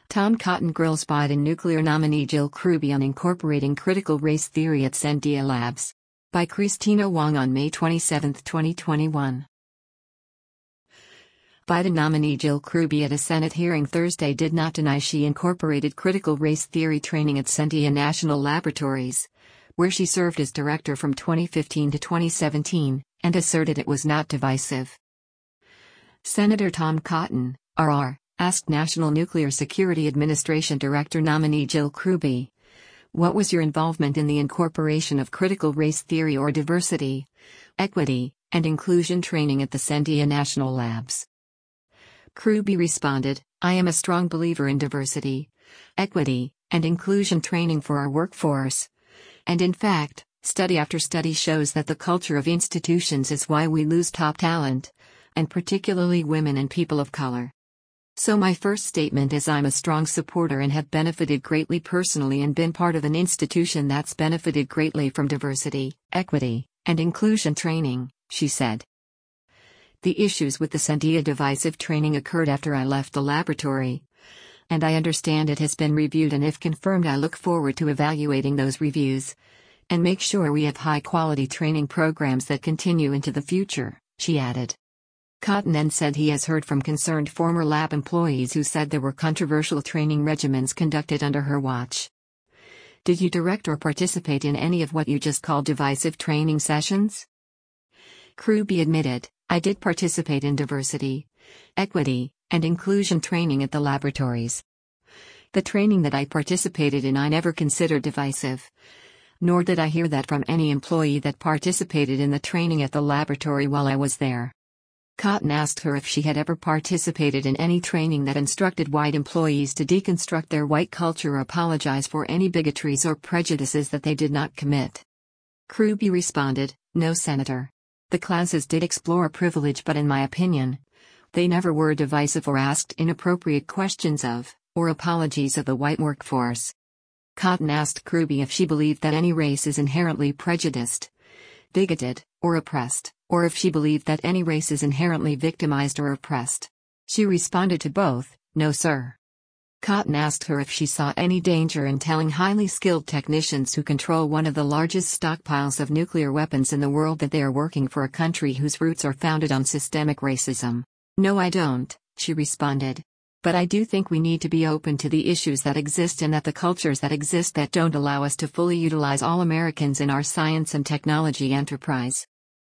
Tom Cotton grills Biden nuclear nominee Jill Krubie on incorporating critical race theory at Sandia Labs. By Christina Wong on May 27, 2021. Biden nominee Jill Krubie at a Senate hearing Thursday did not deny she incorporated critical race theory training at Sandia National Laboratories, where she served as director from 2015 to 2017, and asserted it was not divisive. Senator Tom Cotton, RR, asked National Nuclear Security Administration Director nominee Jill Krubie, "What was your involvement in the incorporation of critical race theory or diversity, equity, and inclusion training at the Sandia National Labs?" Krubie responded, "I am a strong believer in diversity, equity, and inclusion training for our workforce. And in fact, study after study shows that the culture of institutions is why we lose top talent, and particularly women and people of color. So my first statement is I'm a strong supporter and have benefited greatly personally and been part of an institution that's benefited greatly from diversity, equity, and inclusion training," she said. "The issues with the Sandia divisive training occurred after I left the laboratory. And I understand it has been reviewed, and if confirmed I look forward to evaluating those reviews and make sure we have high-quality training programs that continue into the future," she added. Cotton then said he has heard from concerned former lab employees who said there were controversial training regimens conducted under her watch. "Did you direct or participate in any of what you just called divisive training sessions?" Krubie admitted, "I did participate in diversity, equity, and inclusion training at the laboratories. The training that I participated in I never considered divisive. Nor did I hear that from any employee that participated in the training at the laboratory while I was there." Cotton asked her if she had ever participated in any training that instructed white employees to deconstruct their white culture or apologize for any bigotries or prejudices that they did not commit. Krubie responded, "No, Senator. The classes did explore privilege, but in my opinion, they never were divisive or asked inappropriate questions of, or apologies of the white workforce." Cotton asked Krubie if she believed that any race is inherently prejudiced, bigoted, or oppressed, or if she believed that any race is inherently victimized or oppressed. She responded to both, "No, sir." Cotton asked her if she saw any danger in telling highly skilled technicians who control one of the largest stockpiles of nuclear weapons in the world that they are working for a country whose roots are founded on systemic racism. "No, I don't," she responded. "But I do think we need to be open to the issues that exist and that the cultures that exist that don't allow us to fully utilize all Americans in our science and technology enterprise."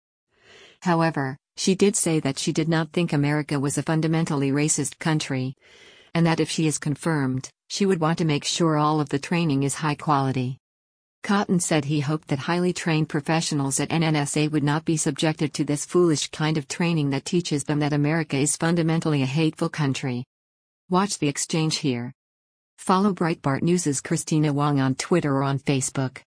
However, she did say that she did not think America was a fundamentally racist country, and that if she is confirmed, she would want to make sure all of the training is high quality. Cotton said he hoped that highly trained professionals at NNSA would not be subjected to this foolish kind of training that teaches them that America is fundamentally a hateful country. Watch the exchange here. Follow Breitbart News' Christina Wong on Twitter or on Facebook.